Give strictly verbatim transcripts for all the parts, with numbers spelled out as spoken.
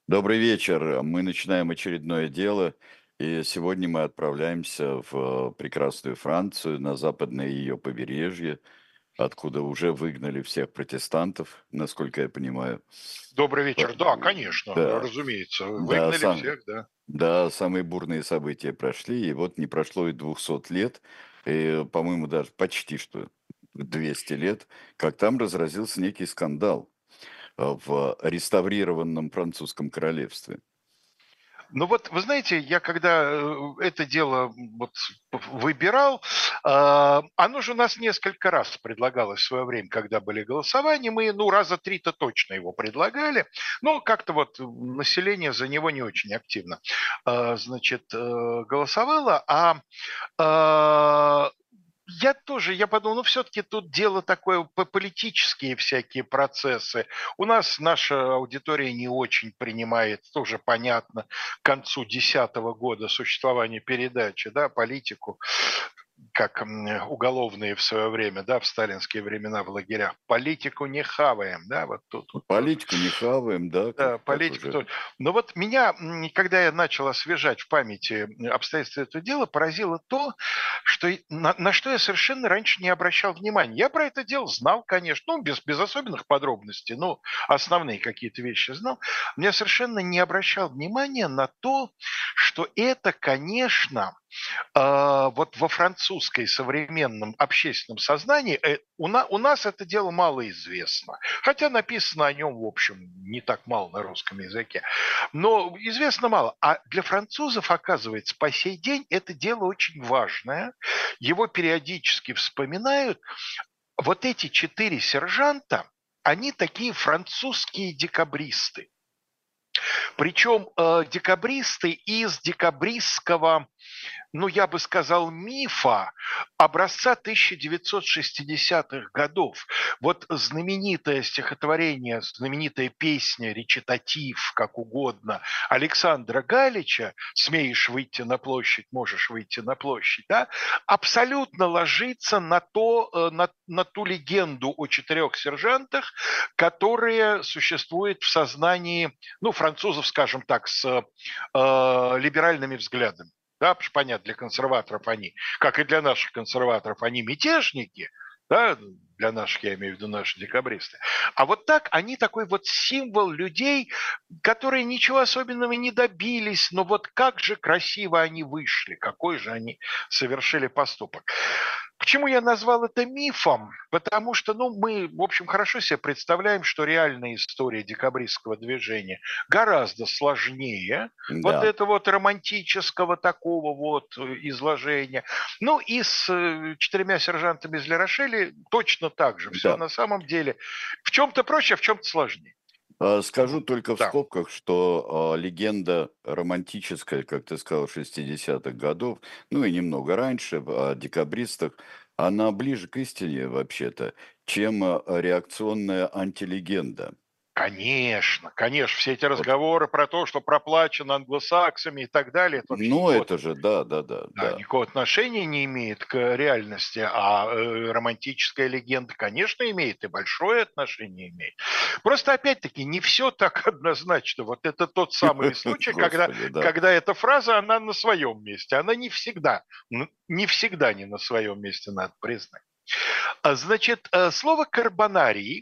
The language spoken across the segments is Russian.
Добрый вечер. Мы начинаем очередное дело, и сегодня мы отправляемся в прекрасную Францию, на западное ее побережье, откуда уже выгнали всех протестантов, насколько я понимаю. Добрый Па- вечер. Да, конечно, Да, разумеется, да, выгнали сам, всех, да. да, самые бурные события прошли, и вот не прошло и двухсот лет, и, по-моему, даже почти что двести лет, как там разразился некий скандал э, в реставрированном французском королевстве. Ну вот, вы знаете, я когда э, это дело м, вот выбирал, а, оно же у нас несколько раз предлагалось в свое время, когда были голосования, мы, ну, раза три-то точно его предлагали, но как-то вот население за него не очень активно, а, значит, э, голосовало, а а, я тоже, я подумал, ну, все-таки тут дело такое, по- политические всякие процессы. У нас наша аудитория не очень принимает, тоже понятно, к концу десятого года существования передачи, да, политику, как м, уголовные в свое время, да, в сталинские времена в лагерях. Политику не хаваем, да, вот тут вот тоже. Политику не хаваем, да, как Да, как политику уже. тоже. Но вот меня, м, когда я начал освежать в памяти м, обстоятельства этого дела, поразило то, что и на, на что я совершенно раньше не обращал внимания. Я про это дело знал, конечно, ну, без, без особенных подробностей, но основные какие-то вещи знал. Но я совершенно не обращал внимания на то, что это, конечно, а, вот во французской современном общественном сознании э, у, на- у нас это дело мало известно. Хотя написано о нем, в общем, не так мало на русском языке. Но известно мало. А для французов, оказывается, по сей день это дело очень важное. Его периодически вспоминают. Вот эти четыре сержанта, они такие французские декабристы. Причем э, декабристы из декабристского, ну, я бы сказал, мифа образца тысяча девятьсот шестидесятых годов. Вот знаменитое стихотворение, знаменитая песня, речитатив, как угодно, Александра Галича «Смеешь выйти на площадь, можешь выйти на площадь», да, абсолютно ложится на, то, э, на, на ту легенду о четырех сержантах, которая существует в сознании, ну, французов, скажем так, с э, либеральными взглядами. Да, потому что, понятно, для консерваторов они, как и для наших консерваторов, они мятежники, да, для наших, я имею в виду наши декабристы. А вот так они такой вот символ людей, которые ничего особенного не добились, но вот как же красиво они вышли, какой же они совершили поступок. Почему я назвал это мифом? Потому что, ну, мы, в общем, хорошо себе представляем, что реальная история декабристского движения гораздо сложнее вот Да, это вот романтического такого вот э, изложения. Ну и с э, четырьмя сержантами из Лерошели точно так же. Все да. на самом деле в чем-то проще, а в чем-то сложнее. А, Вот. скажу только в Да. скобках, что, а, легенда романтическая, как ты сказал, шестидесятых годов, ну и немного раньше, в о декабристах, она ближе к истине вообще-то, чем, а, реакционная антилегенда. Конечно, конечно, все эти Вот. разговоры про то, что проплачено англосаксами и так далее, это вообще Ну, никакого, это же да, да-да, да, да. никакого отношения не имеет к реальности, а э, романтическая легенда, конечно, имеет и большое отношение имеет. Просто, опять-таки, не все так однозначно. Вот это тот самый Да. случай, когда, Господи, да. когда эта фраза, она на своем месте. Она не всегда, ну, не всегда не на своем месте, надо признать. А, Значит, э, слово «карбонарий»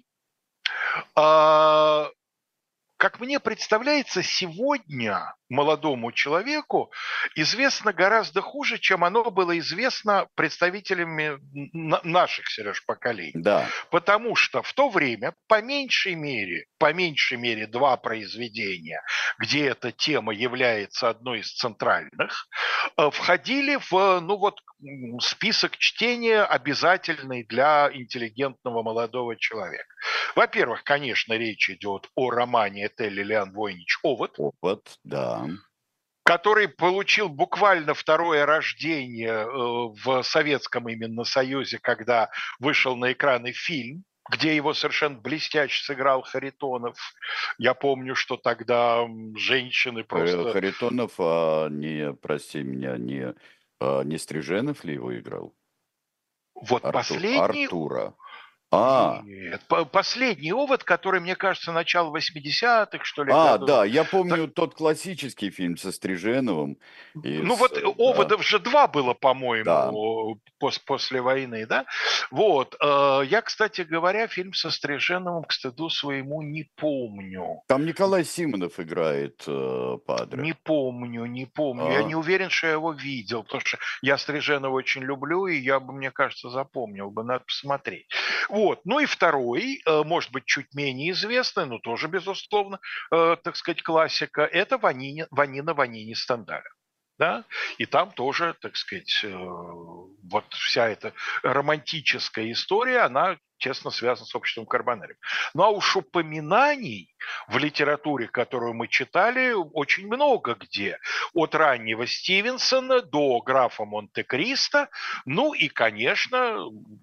а, как мне представляется, сегодня молодому человеку известно гораздо хуже, чем оно было известно представителями н- наших, Сереж, поколений. Да, Потому что в то время, по меньшей мере, по меньшей мере два произведения, где эта тема является одной из центральных, э, входили в, ну вот, м, список чтения, обязательный для интеллигентного молодого человека. Во-первых, конечно, речь идет о романе Этель Лилиан Войнич «Овод», опыт, да. который получил буквально второе рождение э, в Советском именно Союзе, когда вышел на экраны фильм, где его совершенно блестяще сыграл Харитонов. Я помню, что тогда м, женщины Хэ просто... Харитонов, а не, прости меня, не, а, не Стриженов ли его играл? Вот Арту последний Артура. А, Нет, по- последний овод, который, мне кажется, начало восьмидесятых, что ли, а, годов. да, я Так, помню тот классический фильм со Стриженовым и ну с, вот э, э, да, оводов же два было, да. по-моему, пос- после войны, да? Вот. э, Я, кстати говоря, фильм со Стриженовым, к стыду своему, не помню. Там Николай Симонов играет э, Падре. Не помню, не помню. Я А, не уверен, что я его видел, потому что я Стриженова очень люблю, и я бы, мне кажется, запомнил бы, надо посмотреть. Вот. Ну и второй, э, может быть, чуть менее известный, но тоже, безусловно, э, так сказать, классика, это Ванини, Ванина Ванини Стендаля. Да? И там тоже, так сказать, э, вот вся эта романтическая история, она тесно связана с обществом Карбонари. Ну а уж упоминаний в литературе, которую мы читали, очень много где. От раннего Стивенсона до графа Монте-Кристо. Ну и, конечно,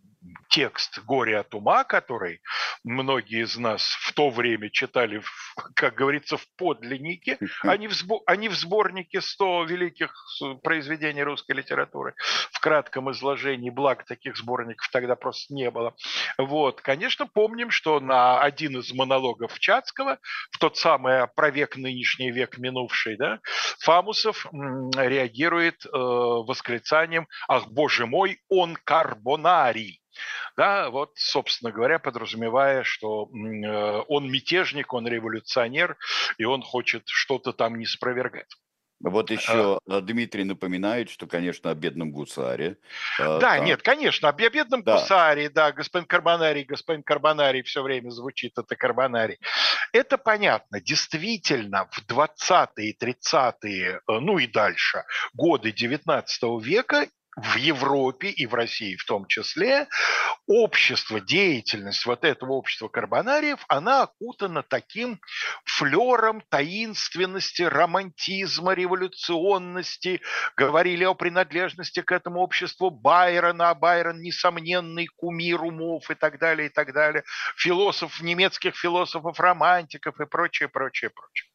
текст «Горе от ума», который многие из нас в то время читали, в, как говорится, в подлиннике, а не в, сбо, а не в сборнике сто великих произведений русской литературы в кратком изложении, благо таких сборников тогда просто не было. Вот, конечно, помним, что на один из монологов Чацкого, в тот самый про век нынешний, век минувший, да, Фамусов м, реагирует э, восклицанием «Ах, боже мой, он карбонарий!» Да, вот, собственно говоря, подразумевая, что э, он мятежник, он революционер, и он хочет что-то там не спровергать. Вот А, еще э, Дмитрий напоминает, что, конечно, о бедном гусаре. э, Да, Там, нет, конечно, о бедном да, гусаре, да, господин Карбонарий, господин Карбонарий, все время звучит это Карбонарий. Это понятно. Действительно, в двадцатые, тридцатые, э, ну и дальше, годы девятнадцатого века в Европе и в России в том числе, общество, деятельность вот этого общества карбонариев, она окутана таким флером таинственности, романтизма, революционности. Говорили о принадлежности к этому обществу Байрона, а Байрон несомненный кумир умов и так далее, и так далее. Философ, немецких философов, романтиков и прочее, прочее, прочее.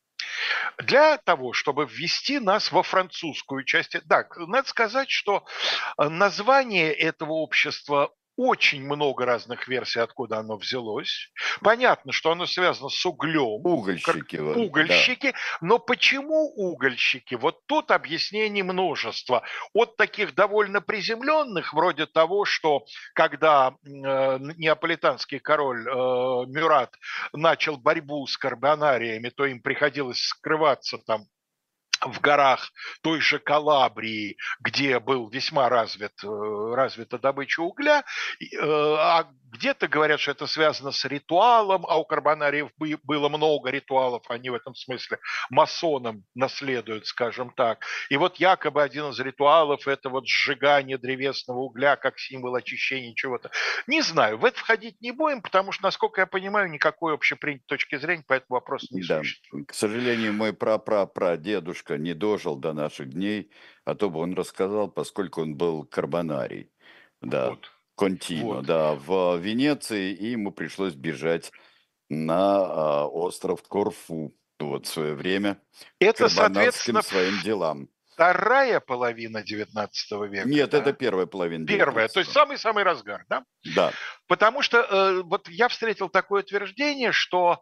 Для того, чтобы ввести нас во французскую часть, да, надо сказать, что название этого общества очень много разных версий, откуда оно взялось. Понятно, что оно связано с углем, как угольщики, вот, да. угольщики, но почему угольщики? Вот тут объяснений множество. От таких довольно приземленных, вроде того, что когда э, неаполитанский король э, Мюрат начал борьбу с карбонариями, то им приходилось скрываться там в горах той же Калабрии, где был весьма развит, э, развита добыча угля, и, э, а где-то говорят, что это связано с ритуалом, а у карбонариев бы- было много ритуалов, они в этом смысле масонам наследуют, скажем так. И вот якобы один из ритуалов – это вот сжигание древесного угля как символ очищения чего-то. Не знаю, в это входить не будем, потому что, насколько я понимаю, никакой общепринятой точки зрения по этому вопросу не Да, существует. к сожалению, мой прапрапрадедушка не дожил до наших дней, а то бы он рассказал, поскольку он был карбонарий, да, Вот. контино, Вот. да, в Венеции, и ему пришлось бежать на а, остров Корфу, вот в свое время, Это, карбонарским соответственно, своим делам. вторая половина девятнадцатого века, Нет, это да? первая половина Первая, то есть девятнадцатого. самый-самый разгар, да? Да, Потому что э, вот я встретил такое утверждение, что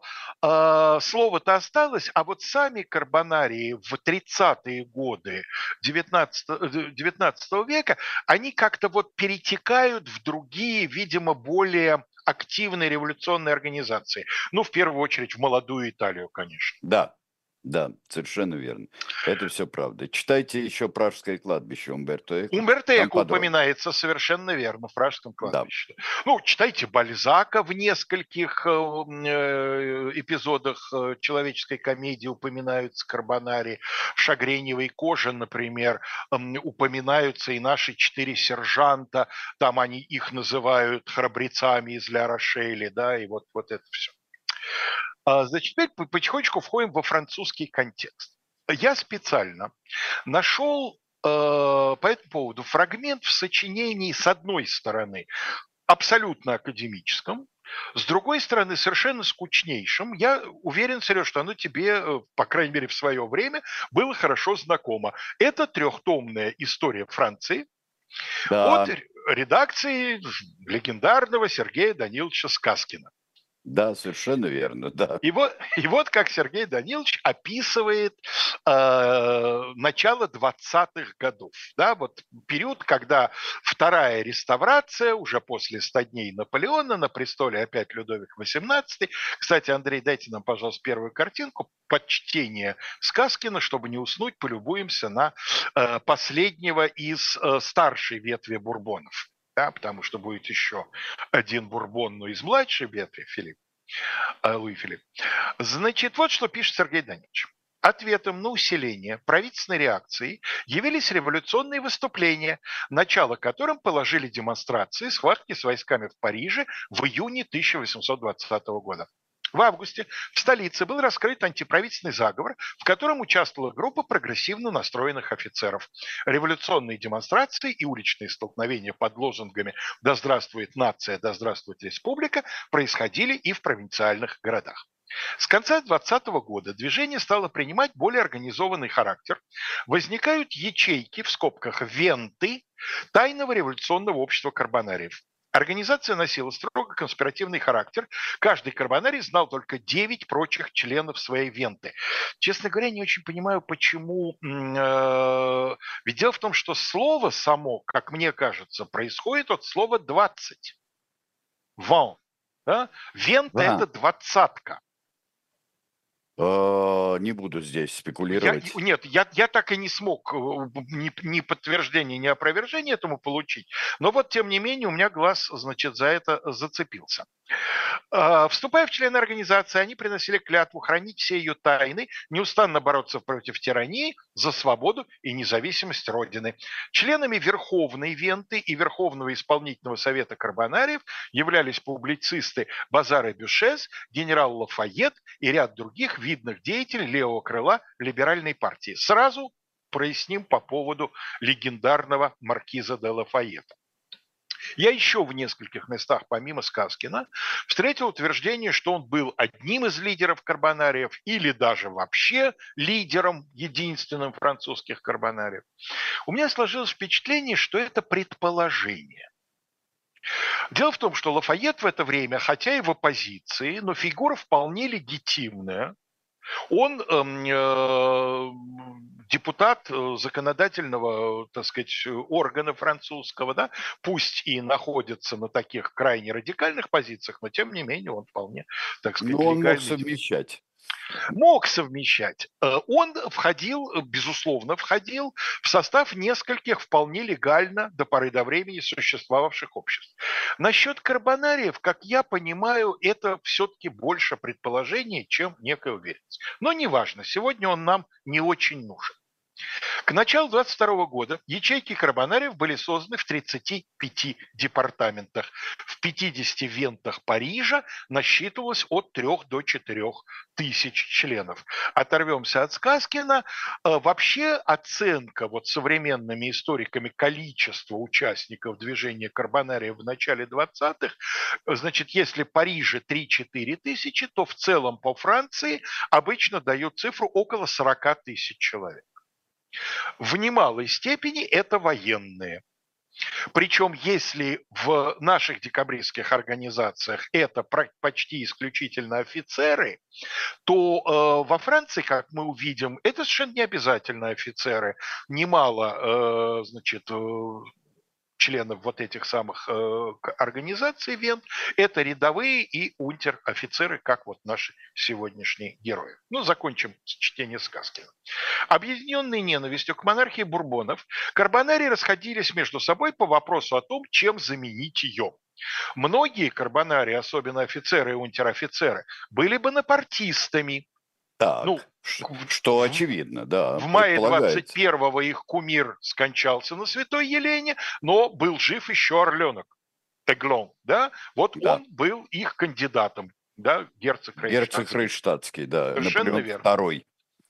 э, слово-то осталось, а вот сами карбонарии в тридцатые годы девятнадцатого, э, девятнадцатого века, они как-то вот перетекают в другие, видимо, более активные революционные организации. Ну, в первую очередь, в молодую Италию, конечно. да, да, совершенно верно. Это все правда. Читайте еще «Пражское кладбище» Умберто Эко, Умберто там Эко подробно. упоминается совершенно верно в Пражском Да. кладбище. Ну, читайте Бальзака в нескольких э, э, эпизодах э, человеческой комедии упоминаются карбонари. В «Шагреневой коже», например, м, упоминаются и наши четыре сержанта. Там они их называют храбрецами из Ля Рошели, да, и вот, вот это все. А, Значит, теперь по- потихонечку входим во французский контекст. Я специально нашел э, по этому поводу фрагмент в сочинении, с одной стороны, абсолютно академическом, с другой стороны, совершенно скучнейшим. Я уверен, Сереж, что оно тебе, э, по крайней мере, в свое время было хорошо знакомо. Это трехтомная история Франции от, Да, редакции легендарного Сергея Даниловича Сказкина. Да, совершенно верно, да. И вот, и вот как Сергей Данилович описывает э, начало двадцатых годов. Да, вот период, когда вторая реставрация, уже после ста дней Наполеона, на престоле опять Людовик восемнадцатый. Кстати, Андрей, дайте нам, пожалуйста, первую картинку. Под чтение Сказкина, чтобы не уснуть, полюбуемся на э, последнего из э, старшей ветви Бурбонов. Да, потому что будет еще один Бурбон, но из младшей ветви, Филипп. Луи Филипп. Значит, вот что пишет Сергей Данилович. Ответом на усиление правительственной реакции явились революционные выступления, начало которым положили демонстрации схватки с войсками в Париже в июне тысяча восемьсот двадцатого года. В августе в столице был раскрыт антиправительственный заговор, в котором участвовала группа прогрессивно настроенных офицеров. Революционные демонстрации и уличные столкновения под лозунгами «Да здравствует нация, да здравствует республика» происходили и в провинциальных городах. С конца двадцатого года движение стало принимать более организованный характер. Возникают ячейки, в скобках «венты», тайного революционного общества карбонариев. Организация носила строго конспиративный характер. Каждый карбонарий знал только девять прочих членов своей венты. Честно говоря, не очень понимаю, почему. Э, ведь дело в том, что слово само, как мне кажется, происходит от слова «двадцать». Ван. Да? Вента – Ага. это двадцатка. Э, Не буду здесь Я, спекулировать. нет, я, я так и не смог э, ни, ни подтверждения, ни опровержения этому получить. Но вот, тем не менее, у меня глаз, значит, за это зацепился. А, Вступая в члены организации, они приносили клятву хранить все ее тайны, неустанно бороться против тирании, за свободу и независимость Родины. Членами Верховной Венты и Верховного исполнительного совета карбонариев являлись публицисты Базар и Бюшес, генерал Лафайет и ряд других видных деятелей левого крыла либеральной партии. Сразу проясним по поводу легендарного маркиза де Лафайета. Я еще в нескольких местах, помимо Сказкина, встретил утверждение, что он был одним из лидеров карбонариев или даже вообще лидером, единственным французских карбонариев. У меня сложилось впечатление, что это предположение. Дело в том, что Лафайет в это время, хотя и в оппозиции, но фигура вполне легитимная. Он э, депутат законодательного, так сказать, органа французского, да, пусть и находится на таких крайне радикальных позициях, но тем не менее он вполне, так сказать, Но он мог легальный. совмещать. Мог совмещать. Он входил, безусловно, входил в состав нескольких вполне легально до поры до времени существовавших обществ. Насчет карбонариев, как я понимаю, это все-таки больше предположение, чем некая уверенность. Но неважно, сегодня он нам не очень нужен. К началу двадцать второго года ячейки карбонариев были созданы в тридцати пяти департаментах. В пятидесяти вентах Парижа насчитывалось от трёх до четырёх тысяч членов. Оторвемся от Сказкина. Вообще оценка вот современными историками количества участников движения карбонариев в начале двадцатых, значит, если в Париже три-четыре тысячи, то в целом по Франции обычно дают цифру около сорока тысяч человек. В немалой степени это военные. Причем, если в наших декабристских организациях это почти исключительно офицеры, то э, во Франции, как мы увидим, это совершенно не обязательно офицеры. Немало, э, значит, э, членов вот этих самых э, организаций Вент, это рядовые и унтер-офицеры, как вот наши сегодняшние герои. Ну, закончим чтение сказки. Объединенные ненавистью к монархии Бурбонов, карбонарии расходились между собой по вопросу о том, чем заменить ее. Многие карбонарии, особенно офицеры и унтер-офицеры, были бонапартистами. Так, ну, что в, очевидно, да, В мае двадцать предполагается. первого их кумир скончался на Святой Елене, но был жив еще Орленок, Теглон, да? Вот Да. он был их кандидатом, да, герцог Рейхштадтский. Герцог Рейхштадтский, да, Совершенно Наполеон верно. второй.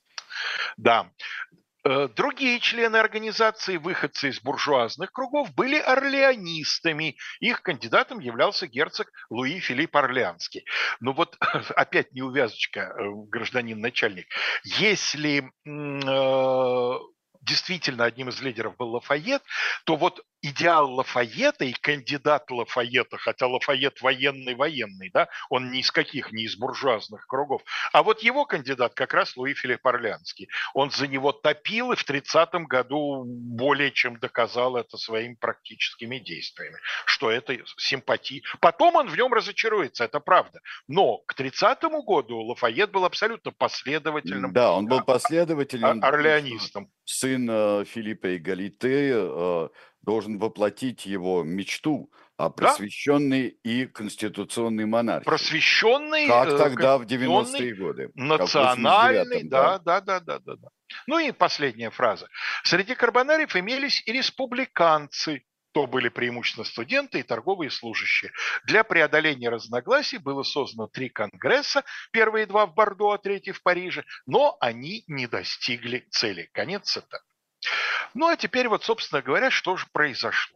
Да. Другие члены организации, выходцы из буржуазных кругов, были орлеонистами. Их кандидатом являлся герцог Луи Филипп Орлеанский. Но вот опять неувязочка, гражданин начальник. Если э, действительно одним из лидеров был Лафайет, то вот идеал Лафайета и кандидат Лафайета, хотя Лафайет военный-военный, да, он ни из каких, не из буржуазных кругов. А вот его кандидат как раз Луи Филипп Орлеанский. Он за него топил и в тридцатом году более чем доказал это своими практическими действиями, что это симпатии. Потом он в нем разочаруется, это правда. Но к тридцатому году Лафайет был абсолютно последовательным Да, он был последовательным, а- он думал, что орлеонистом. сын э, Филиппа Эгалите э, должен воплотить его мечту о Да, просвещенной и конституционной монархии. просвещенный, Как э, тогда в конституционный, девяностые годы, как в восемьдесят национальный, девятом, да. да, да, да, да, да, да. Ну и последняя фраза. Среди карбонариев имелись и республиканцы, то были преимущественно студенты и торговые служащие. Для преодоления разногласий было создано три конгресса, первые два в Бордо, а третий в Париже, но они не достигли цели. Конец цитаты. Ну а теперь вот, собственно говоря, что же произошло.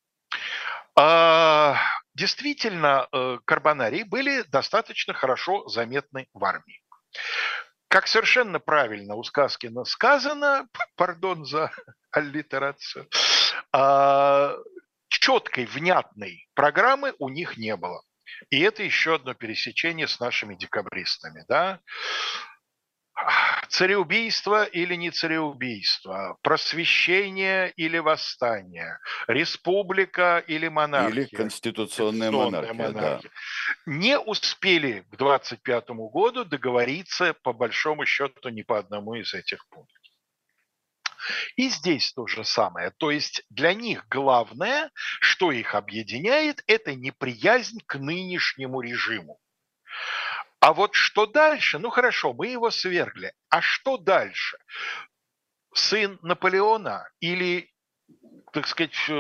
А, Действительно, э, карбонарии были достаточно хорошо заметны в армии. Как совершенно правильно у Сказкина сказано, пардон за аллитерацию, а, четкой, внятной программы у них не было. И это еще одно пересечение с нашими декабристами. Да? Цареубийство или не цареубийство, просвещение или восстание, республика или Или монархия, конституционная конституционная монархия, да. монархия. Не успели к двадцать пятому году договориться, по большому счету, ни по одному из этих пунктов. И здесь то же самое. То есть для них главное, что их объединяет, это неприязнь к нынешнему режиму. А вот что дальше? Ну хорошо, мы его свергли. А что дальше? Сын Наполеона или, так сказать, э,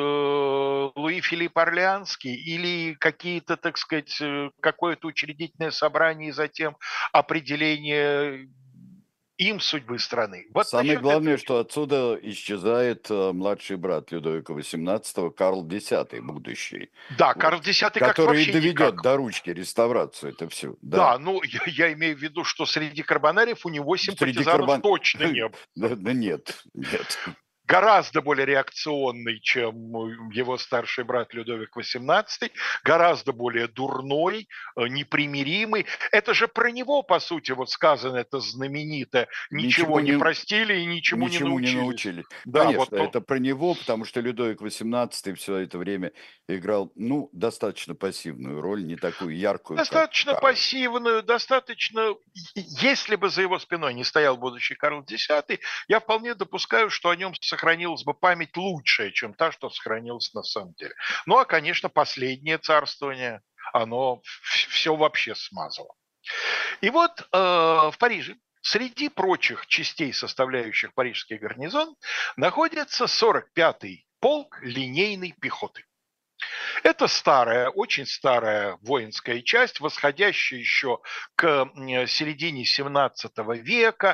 Луи Филипп Орлеанский или какие-то, так сказать, э, какое-то учредительное собрание и затем определение им судьбы страны. Вот Самое насчет этого. главное, что отсюда исчезает э, младший брат Людовика восемнадцатого, Карл Десятый, будущий, Да, вот, Карл Десятый как который и вообще доведет никак. до ручки реставрацию это все, да. Да, ну я, я имею в виду, что среди карбонариев у него Среди симпатизанов карбон... точно не было. Да, да нет, нет. Гораздо более реакционный, чем его старший брат Людовик восемнадцатый, гораздо более дурной, э, непримиримый. Это же про него, по сути, вот сказано это знаменитое. Ничего Ничему не не, простили и ничему не ничему не научились. научили. Да, вот Конечно, то. это про него, потому что Людовик восемнадцатый все это время играл, ну, достаточно пассивную роль, не такую яркую, как Достаточно Карл. пассивную, достаточно... Если бы за его спиной не стоял будущий Карл Десятый, я вполне допускаю, что о нем сохранилась бы память лучшая, чем та, что сохранилась на самом деле. Ну, а, конечно, последнее царствование, оно все вообще смазало. И вот э, в Париже среди прочих частей, составляющих парижский гарнизон, находится сорок пятый полк линейной пехоты. Это старая, очень старая воинская часть, восходящая еще к середине семнадцатого века.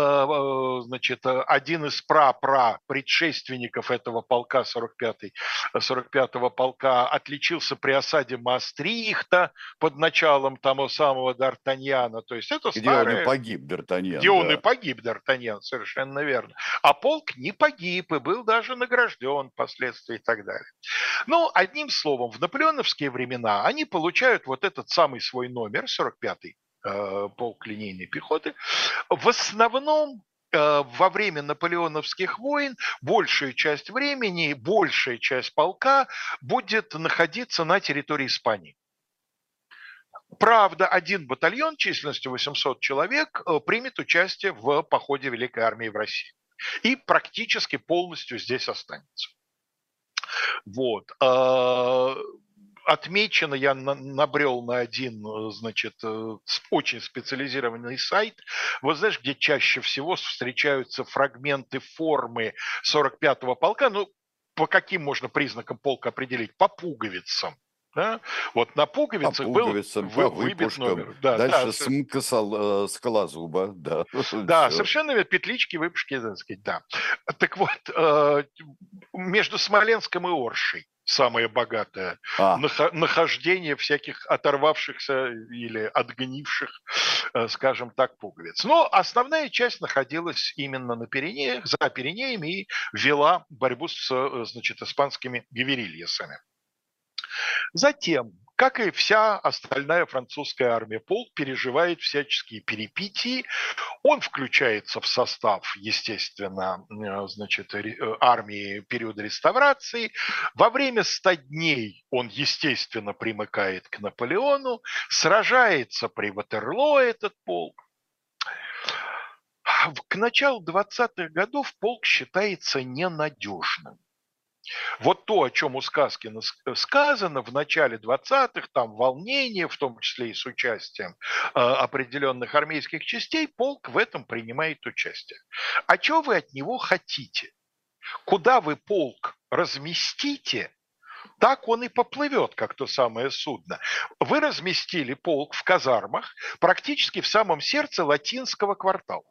Значит, один из пра-пра-предшественников этого полка, сорок пятый, сорок пятого полка, отличился при осаде Маастрихта под началом того самого Д'Артаньяна. То есть это Где он и старая, погиб, где Д'Артаньян, он и да. погиб, Д'Артаньян, совершенно верно. А полк не погиб и был даже награжден впоследствии и так далее. Ну, одним словом, в наполеоновские времена они получают вот этот самый свой номер, сорок пятый э, полк линейной пехоты. В основном э, во время наполеоновских войн большую часть времени, большая часть полка будет находиться на территории Испании. Правда, один батальон численностью восемьсот человек э, примет участие в походе Великой армии в России и практически полностью здесь останется. Вот. А, Отмечено, я набрел на один, значит, очень специализированный сайт. Вот знаешь, где чаще всего встречаются фрагменты формы сорок пятого полка? Ну, по каким можно признакам полка определить? По пуговицам. Да? Вот на По пуговицах был пуговицам, по вы, выбит выпушкам, номер. Да, да, дальше смка сол- э, скалозуба, да, да, все. совершенно верно. Петлички, выпушки, так сказать, да. Так вот, э, между Смоленском и Оршей самое богатое, А, нахо- нахождение всяких оторвавшихся или отгнивших, э, скажем так, пуговиц. Но основная часть находилась именно на Пиренеях, за Пиренеями и вела борьбу с, э, значит, испанскими гверильесами. Затем, как и вся остальная французская армия, полк переживает всяческие перипетии. Он включается в состав, естественно, э, значит, ре- э, армии периода реставрации. Во время ста дней он, естественно, примыкает к Наполеону, сражается при Ватерлоо этот полк. В- К началу двадцатых годов полк считается ненадежным. Вот то, о чем у Сказкина с- сказано в начале двадцатых, там волнение, в том числе и с участием э, определенных армейских частей, полк в этом принимает участие. А что вы от него хотите? Куда вы полк разместите, так он и поплывет, как то самое судно. Вы разместили полк в казармах практически в самом сердце латинского квартала.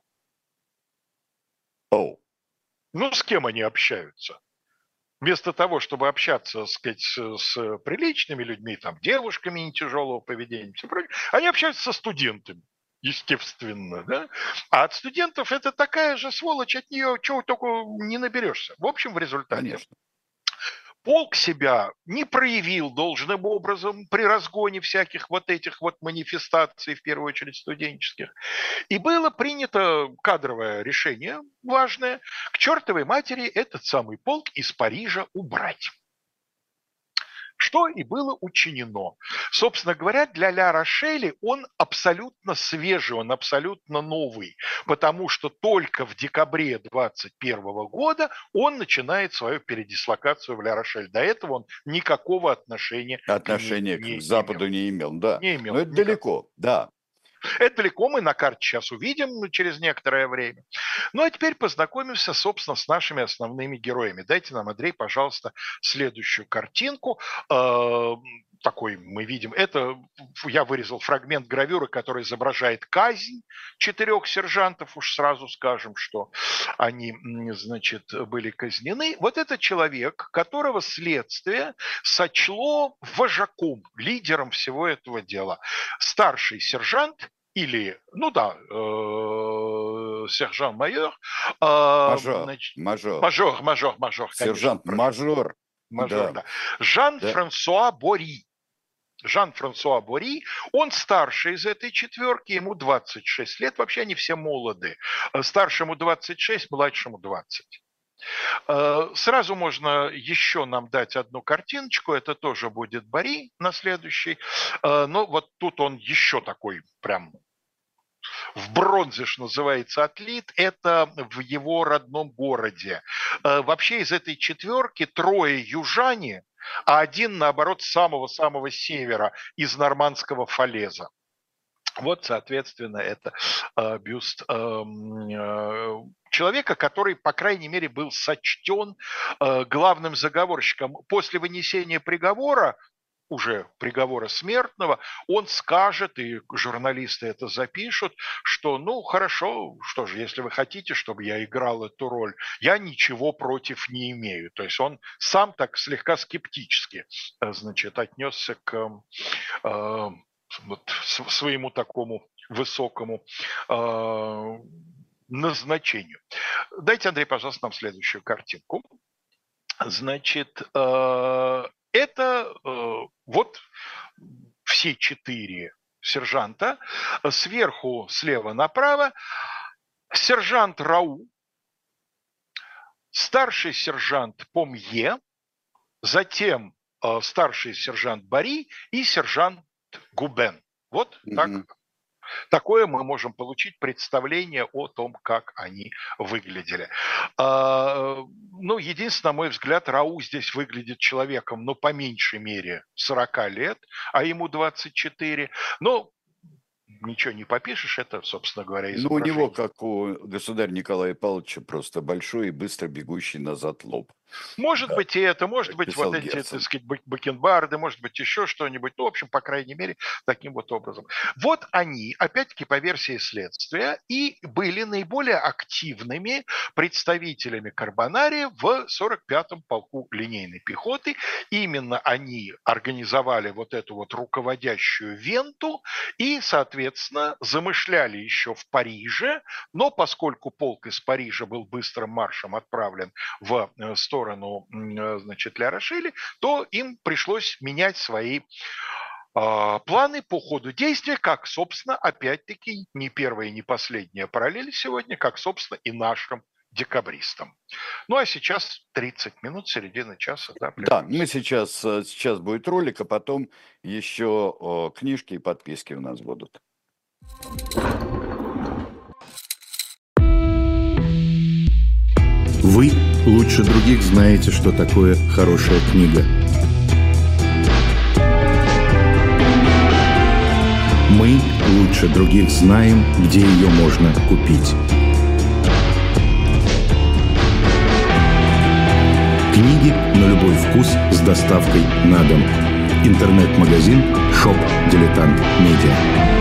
оу, Ну, с кем они общаются? Вместо того, чтобы общаться, так сказать, с, с приличными людьми, там, девушками не тяжелого поведения, всё прочее, они общаются со студентами, естественно, да? А от студентов это такая же сволочь, от нее чего только не наберешься. В общем, в результате конечно. полк себя не проявил должным образом при разгоне всяких вот этих вот манифестаций, в первую очередь студенческих. И было принято кадровое решение важное, к чертовой матери этот самый полк из Парижа убрать. Что и было учинено. Собственно говоря, для Ля Рошеля он абсолютно свежий, он абсолютно новый, потому что только в декабре двадцать первого года он начинает свою передислокацию в Ля Рошель. До этого он никакого отношения к ней Отношения к не имел. Западу не имел, да. Не Но имел это никакого. далеко, да. Это далеко мы на карте сейчас увидим через некоторое время. Ну а теперь познакомимся, собственно, с нашими основными героями. Дайте нам, Андрей, пожалуйста, следующую картинку. Э, Такой мы видим. Это я вырезал фрагмент гравюры, который изображает казнь четырех сержантов. Уж сразу скажем, что они, м, значит, были казнены. Вот это человек, которого следствие сочло вожаком, лидером всего этого дела. Старший сержант или, ну да, э, сержант-майор, а, Мажор, значит, мажор, мажор, мажор, мажор, конечно, прошу, сержант-мажор, мажор, да, да. да. Жан-Франсуа Бори. Жан-Франсуа Бори, он старший из этой четверки, ему двадцать шесть лет, вообще они все молоды. Э, Старшему двадцать шесть, младшему двадцать. Э, Сразу можно еще нам дать одну картиночку, это тоже будет Бори на следующий. Э, Но вот тут он еще такой прям в бронзе, что называется, отлит, это в его родном городе. Э, Вообще из этой четверки трое южане, а один, наоборот, с самого-самого севера, из нормандского Фалеза. Вот, соответственно, это э, бюст эм, э, человека, который, по крайней мере, был сочтен э, главным заговорщиком. После вынесения приговора, уже приговора смертного, он скажет, и журналисты это запишут, что, ну, хорошо, что же, если вы хотите, чтобы я играл эту роль, я ничего против не имею. То есть он сам так слегка скептически, э, значит, отнесся к э, вот, своему такому высокому э, назначению. Дайте, Андрей, пожалуйста, нам следующую картинку. Значит, э, это э, вот все четыре сержанта. Сверху, слева направо, сержант Рау, старший сержант Помье, затем э, старший сержант Бори и сержант Губен. Вот так. Мгм. Такое мы можем получить представление о том, как они выглядели. А, Ну, единственное, на мой взгляд, Рау здесь выглядит человеком, ну, по меньшей мере сорока лет, а ему двадцать четыре. Но ничего не попишешь, это, собственно говоря, Ну, у него, изображение. как у государя Николая Павловича, просто большой и быстро бегущий назад лоб. Может Да, быть, и это, может как быть, вот писал эти, так Герцен. сказать, бак- бакенбарды, может быть, еще что-нибудь. Ну, в общем, по крайней мере, таким вот образом. Вот они, опять-таки, по версии следствия, и были наиболее активными представителями Карбонария в сорок пятом полку линейной пехоты. Именно они организовали вот эту вот руководящую венту и, соответственно, замышляли еще в Париже, но поскольку полк из Парижа был быстрым маршем отправлен в э, сторону, э, значит, Ля-Рошели, то им пришлось менять свои а, планы по ходу действия, как, собственно, опять-таки, не первая и не последняя параллель сегодня, как, собственно, и нашим декабристам. Ну, а сейчас тридцать минут, середина часа, да, Да, мы прервемся. сейчас, э, сейчас будет ролик, а потом еще о, книжки и подписки у нас будут. Вы лучше других знаете, что такое хорошая книга. Мы лучше других знаем, где ее можно купить. Книги на любой вкус с доставкой на дом. Интернет-магазин Shop Дилетант Медиа.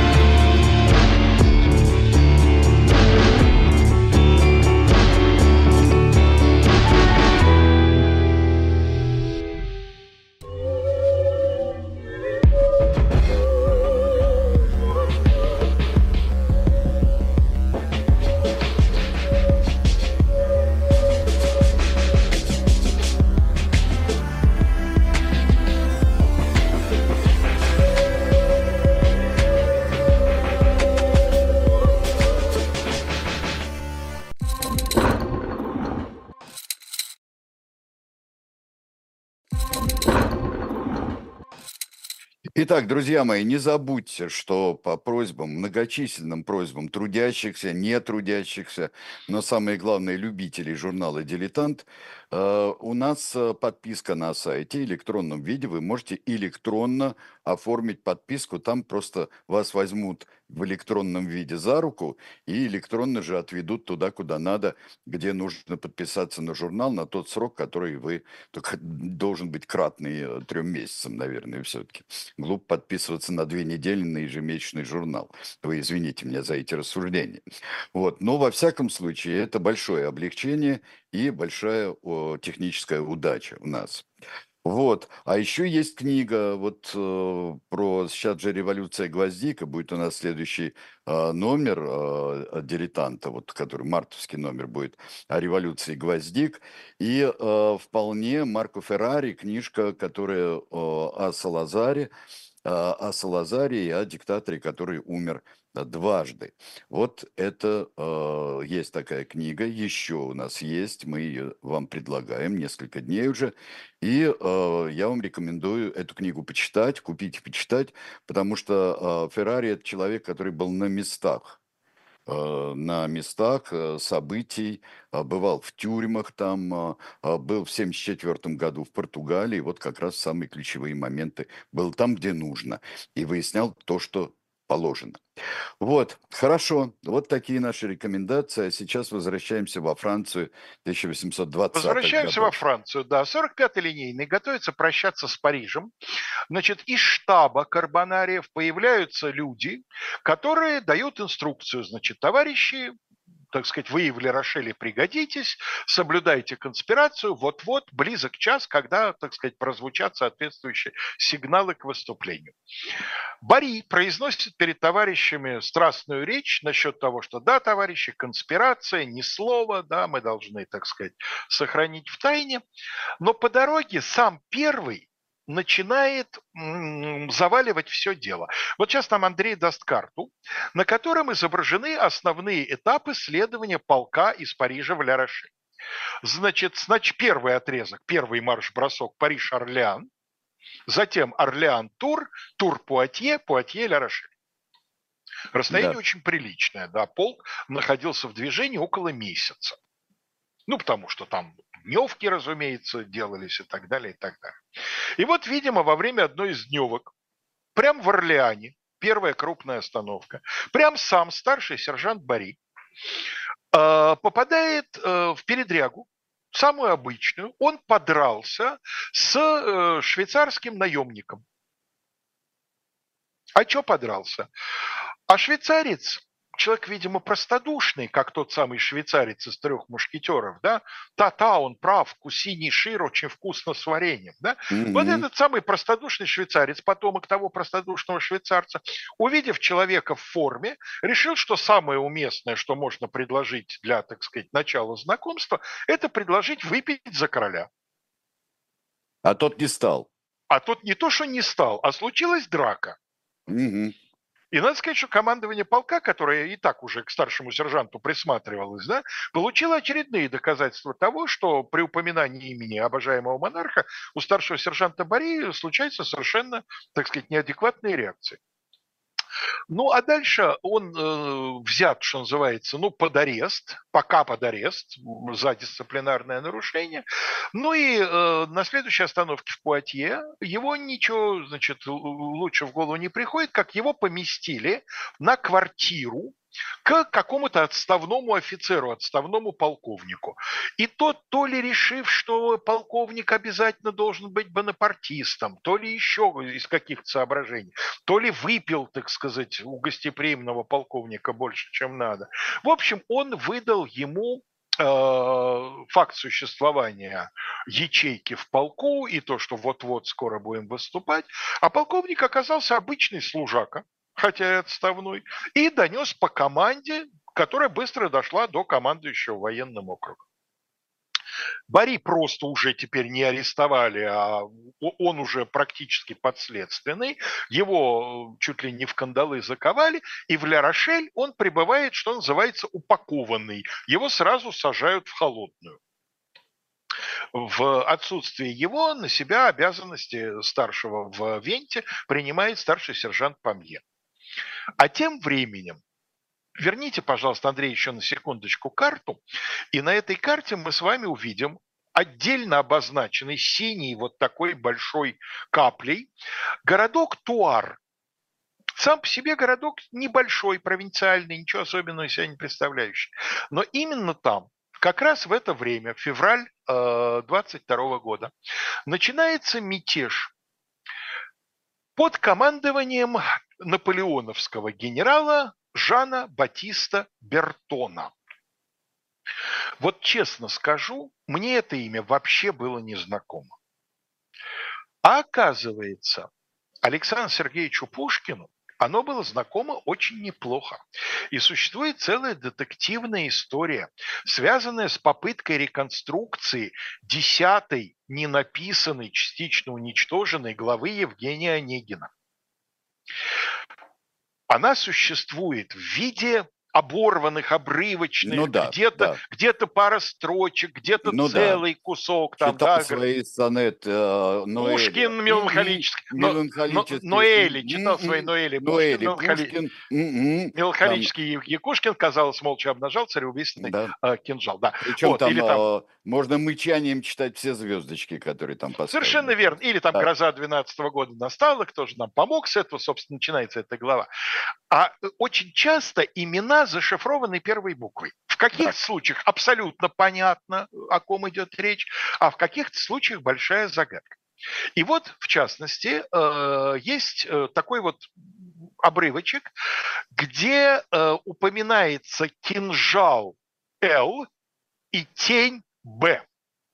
Итак, друзья мои, не забудьте, что по просьбам, многочисленным просьбам трудящихся, не трудящихся, но самое главное, любителей журнала «Дилетант», э, у нас э, подписка на сайте в электронном виде. Вы можете электронно оформить подписку. Там просто вас возьмут в электронном виде за руку и электронно же отведут туда, куда надо, где нужно подписаться на журнал на тот срок, который вы... Только должен быть кратный э, трем месяцам, наверное, все-таки. Глупо подписываться на две недели на ежемесячный журнал. Вы извините меня за эти рассуждения. Вот. Но во всяком случае это большое облегчение и большая о, техническая удача у нас. Вот. А еще есть книга вот э, про сейчас же революция гвоздика. Будет у нас следующий э, номер э, дилетанта, вот который мартовский номер будет о революции гвоздик. И э, вполне Марко Феррари, книжка, которая э, о Салазаре, а, о Салазаре и о диктаторе, который умер а, дважды. Вот это э, есть такая книга, еще у нас есть, мы ее вам предлагаем несколько дней уже, и э, я вам рекомендую эту книгу почитать, купить и почитать, потому что э, Феррари это человек, который был на местах, э, на местах э, событий, э, бывал в тюрьмах там, э, э, был в семьдесят четвёртом году в Португалии, вот как раз самые ключевые моменты, был там, где нужно, и выяснял то, что положено. Вот, хорошо, вот такие наши рекомендации. А сейчас возвращаемся во Францию тысяча восемьсот двадцатых Возвращаемся во годов. Францию. Да, сорок пятый линейный готовится прощаться с Парижем. Значит, из штаба Карбонариев появляются люди, которые дают инструкцию. Значит, товарищи, так сказать, вы в Ля-Рошеле пригодитесь, соблюдайте конспирацию, вот-вот, близок час, когда, так сказать, прозвучат соответствующие сигналы к выступлению. Бари произносит перед товарищами страстную речь насчет того, что да, товарищи, конспирация, ни слова, да, мы должны, так сказать, сохранить в тайне. Но по дороге сам первый начинает м, заваливать все дело. Вот сейчас нам Андрей даст карту, на котором изображены основные этапы следования полка из Парижа в Ля-Рошель. Значит, значит, первый отрезок, первый марш-бросок Париж-Орлеан, затем Орлеан-Тур, Тур-Пуатье, Пуатье-Ля-Рошель. Расстояние Да. очень приличное, да, полк находился в движении около месяца. Ну, потому что там дневки, разумеется, делались и так далее, и так далее. И вот, видимо, во время одной из дневок, прям в Орлеане, первая крупная остановка, прям сам старший сержант Бари э, попадает э, в передрягу самую обычную, он подрался с э, швейцарским наемником. А что подрался? А швейцарец, человек, видимо, простодушный, как тот самый швейцарец из трех мушкетеров, да, та-та, он прав, кусини шир, очень вкусно с вареньем, да. Вот Мгм. этот самый простодушный швейцарец, потомок того простодушного швейцарца, увидев человека в форме, решил, что самое уместное, что можно предложить для, так сказать, начала знакомства, это предложить выпить за короля. А тот не стал. А тот не то, что не стал, а случилась драка. Мгм. И надо сказать, что командование полка, которое и так уже к старшему сержанту присматривалось, да, получило очередные доказательства того, что при упоминании имени обожаемого монарха у старшего сержанта Бари случаются совершенно, так сказать, неадекватные реакции. Ну, а дальше он э, взят, что называется, ну, под арест, пока под арест м, за дисциплинарное нарушение. Ну и э, на следующей остановке в Пуатье его ничего, значит, л- лучше в голову не приходит, как его поместили на квартиру к какому-то отставному офицеру, отставному полковнику. И тот, то ли решив, что полковник обязательно должен быть бонапартистом, то ли еще из каких-то соображений, то ли выпил, так сказать, у гостеприимного полковника больше, чем надо. В общем, он выдал ему э, факт существования ячейки в полку и то, что вот-вот скоро будем выступать, а полковник оказался обычный служака, хотя и отставной, и донес по команде, которая быстро дошла до командующего военным округом. Бари просто уже теперь не арестовали, а он уже практически подследственный. Его чуть ли не в кандалы заковали, и в Ля-Рошель он пребывает, что называется, упакованный. Его сразу сажают в холодную. В отсутствие его на себя обязанности старшего в Венте принимает старший сержант Памье. А тем временем, верните, пожалуйста, Андрей, еще на секундочку карту, и на этой карте мы с вами увидим отдельно обозначенный синий вот такой большой каплей городок Туар. Сам по себе городок небольшой, провинциальный, ничего особенного из себя не представляющий. Но именно там, как раз в это время, февраль двадцать второго года, начинается мятеж под командованием наполеоновского генерала Жана Батиста Бертона. Вот честно скажу, мне это имя вообще было незнакомо. А оказывается, Александру Сергеевичу Пушкину оно было знакомо очень неплохо. И существует целая детективная история, связанная с попыткой реконструкции десятой ненаписанной, частично уничтоженной главы Евгения Онегина. Она существует в виде оборванных, обрывочных, Ну да, где-то, да. где-то пара строчек, где-то Ну да. целый кусок. Там, Читал да, свои сонет э, Ноэля. Пушкин М-м, меланхолический, но, но, Меланхолический. Ноэли, читал свои М-м, Ноэли, Пушкин Ноэли, меланхоли... Пушкин. М-м, там, меланхолический Якушкин, казалось, молча обнажал цареубийственный да. э, кинжал. Да. Причем Вот, там или там э, можно мычанием читать все звездочки, которые там совершенно поставлены. верно. Или там Да. гроза двенадцатого года настала, кто же нам помог с этого, собственно, начинается эта глава. А очень часто имена зашифрованы первой буквой. В каких-то Да. случаях абсолютно понятно, о ком идет речь, а в каких-то случаях большая загадка. И вот, в частности, э, есть э, такой вот обрывочек, где э, упоминается кинжал Л и тень Б.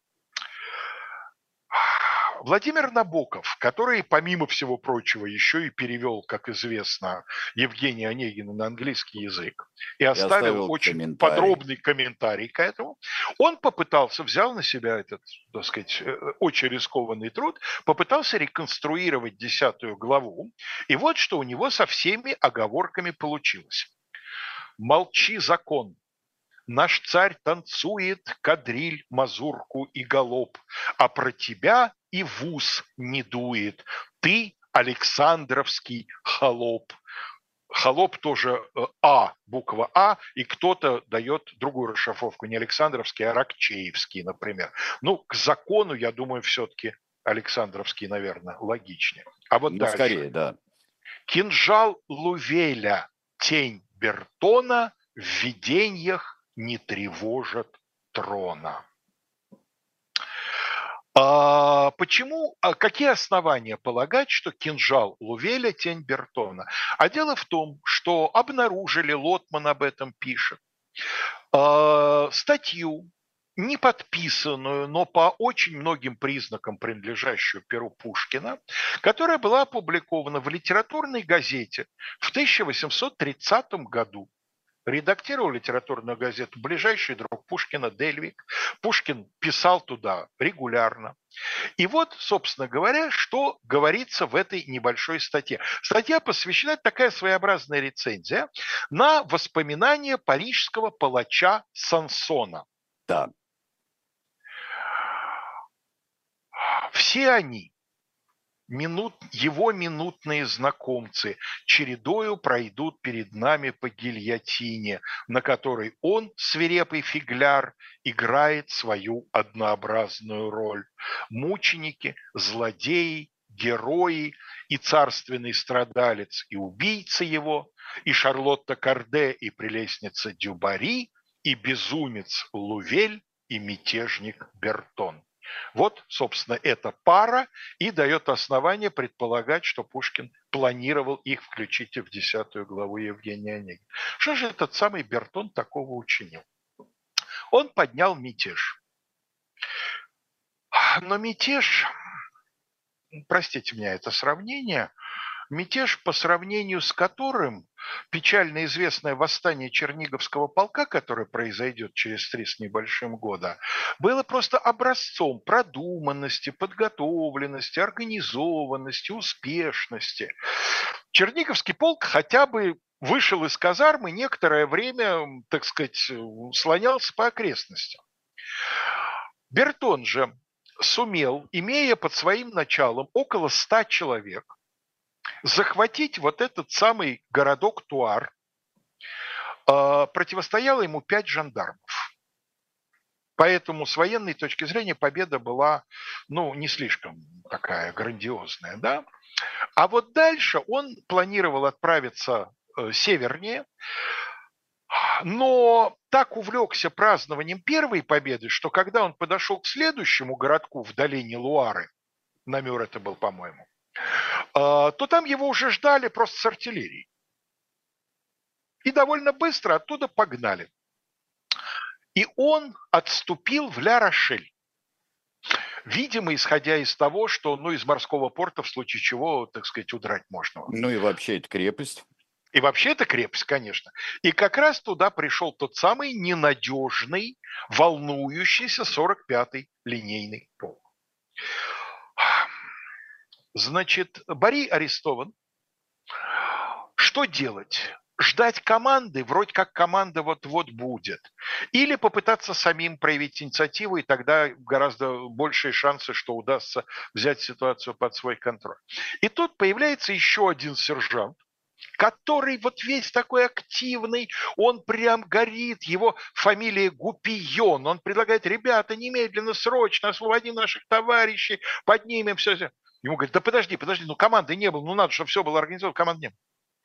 Владимир Набоков, который, помимо всего прочего, еще и перевел, как известно, Евгения Онегина на английский язык и оставил, оставил очень комментарий. подробный комментарий к этому, он попытался, взял на себя этот, так сказать, э, очень рискованный труд, попытался реконструировать десятую главу, и вот что у него со всеми оговорками получилось. «Молчи, закон! Наш царь танцует кадриль, мазурку и галоп, а про тебя и в ус не дует. Ты Александровский холоп». Холоп тоже э, А, буква А, и кто-то дает другую расшифровку, не Александровский, а Рокчеевский, например. Ну, к закону, я думаю, все-таки Александровский, наверное, логичнее. А вот Ну, дальше. скорее, да. Кинжал Лувеля, тень Бертона в видениях не тревожат трона. Почему, а какие основания полагать, что кинжал Лувеля – тень Бертона? А дело в том, что обнаружили, Лотман об этом пишет, э, статью, не подписанную, но по очень многим признакам принадлежащую перу Пушкина, которая была опубликована в литературной газете в тысяча восемьсот тридцатом году. Редактировал литературную газету ближайший друг Пушкина Дельвик. Пушкин писал туда регулярно. И вот, собственно говоря, что говорится в этой небольшой статье. Статья посвящена, такая своеобразная рецензия, на воспоминания парижского палача Сансона. Да. Все они, минут, его минутные знакомцы, чередою пройдут перед нами по гильотине, на которой он, свирепый фигляр, играет свою однообразную роль. Мученики, злодеи, герои и царственный страдалец и убийца его, и Шарлотта Корде, и прелестница Дюбари, и безумец Лувель, и мятежник Бертон. Вот, собственно, эта пара и дает основание предполагать, что Пушкин планировал их включить в десятую главу Евгения Онегина. Что же этот самый Бертон такого учинил? Он поднял мятеж. Но мятеж, простите меня это сравнение, мятеж, по сравнению с которым печально известное восстание Черниговского полка, которое произойдет через три с небольшим года, было просто образцом продуманности, подготовленности, организованности, успешности. Черниговский полк хотя бы вышел из казармы, некоторое время, так сказать, слонялся по окрестностям. Бертон же сумел, имея под своим началом около ста человек, захватить вот этот самый городок Туар. Противостояло ему пять жандармов. Поэтому с военной точки зрения победа была, ну, не слишком такая грандиозная, да. А вот дальше он планировал отправиться севернее, но так увлекся празднованием первой победы, что когда он подошел к следующему городку в долине Луары, Намюр это был, по-моему, то там его уже ждали просто с артиллерией. И довольно быстро оттуда погнали. И он отступил в Ля-Рошель. Видимо, исходя из того, что, ну, из морского порта, в случае чего, так сказать, удрать можно. Ну и вообще это крепость. И вообще это крепость, конечно. И как раз туда пришел тот самый ненадежный, волнующийся сорок пятый линейный полк. Значит, Бари арестован. Что делать? Ждать команды, вроде как команда вот-вот будет. Или попытаться самим проявить инициативу, и тогда гораздо большие шансы, что удастся взять ситуацию под свой контроль. И тут появляется еще один сержант, который вот весь такой активный, он прям горит, его фамилия Гупион, он предлагает: ребята, немедленно, срочно освободим наших товарищей, поднимем все. Ему говорят: да подожди, подожди, ну команды не было, ну надо, чтобы все было организовано, команд не было.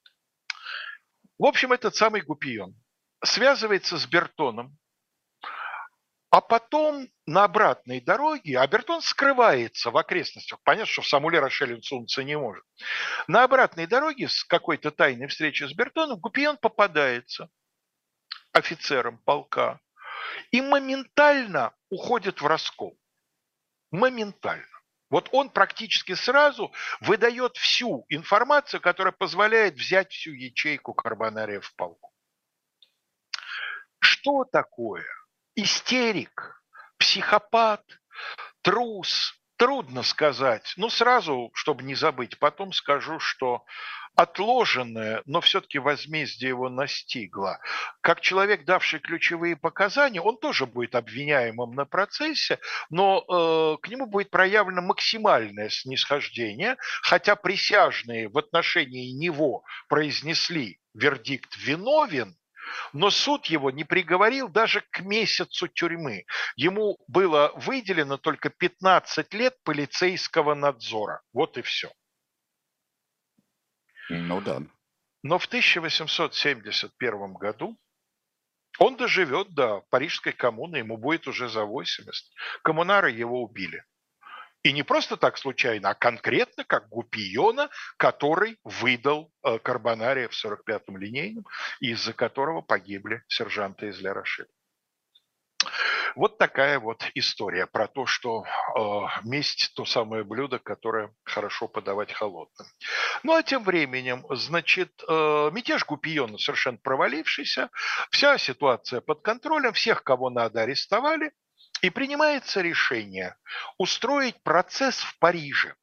В общем, этот самый Гупион связывается с Бертоном, а потом на обратной дороге, а Бертон скрывается в окрестностях, понятно, что в саму Ля-Рошель он сунуться не может. На обратной дороге с какой-то тайной встречи с Бертоном Гупион попадается офицером полка и моментально уходит в раскол. Моментально. Вот он практически сразу выдает всю информацию, которая позволяет взять всю ячейку Карбонария в полку. Что такое истерик, психопат, трус? Трудно сказать. Но сразу, чтобы не забыть, потом скажу, что отложенное, но все-таки возмездие его настигло. Как человек, давший ключевые показания, он тоже будет обвиняемым на процессе, но э, к нему будет проявлено максимальное снисхождение, хотя присяжные в отношении него произнесли вердикт «виновен», но суд его не приговорил даже к месяцу тюрьмы. Ему было выделено только пятнадцать лет полицейского надзора. Вот и все. Ну да. Но в тысяча восемьсот семьдесят первом году он доживет до Парижской коммуны, ему будет уже за восемьдесят. Коммунары его убили. И не просто так случайно, а конкретно как Гупийона, который выдал э, Карбонария в сорок пятом линейном, из-за которого погибли сержанты из Ля-Рошель. Вот такая вот история про то, что э, месть – то самое блюдо, которое хорошо подавать холодным. Ну а тем временем, значит, э, мятеж Гупийона совершенно провалившийся, вся ситуация под контролем, всех, кого надо, арестовали, и принимается решение устроить процесс в Париже.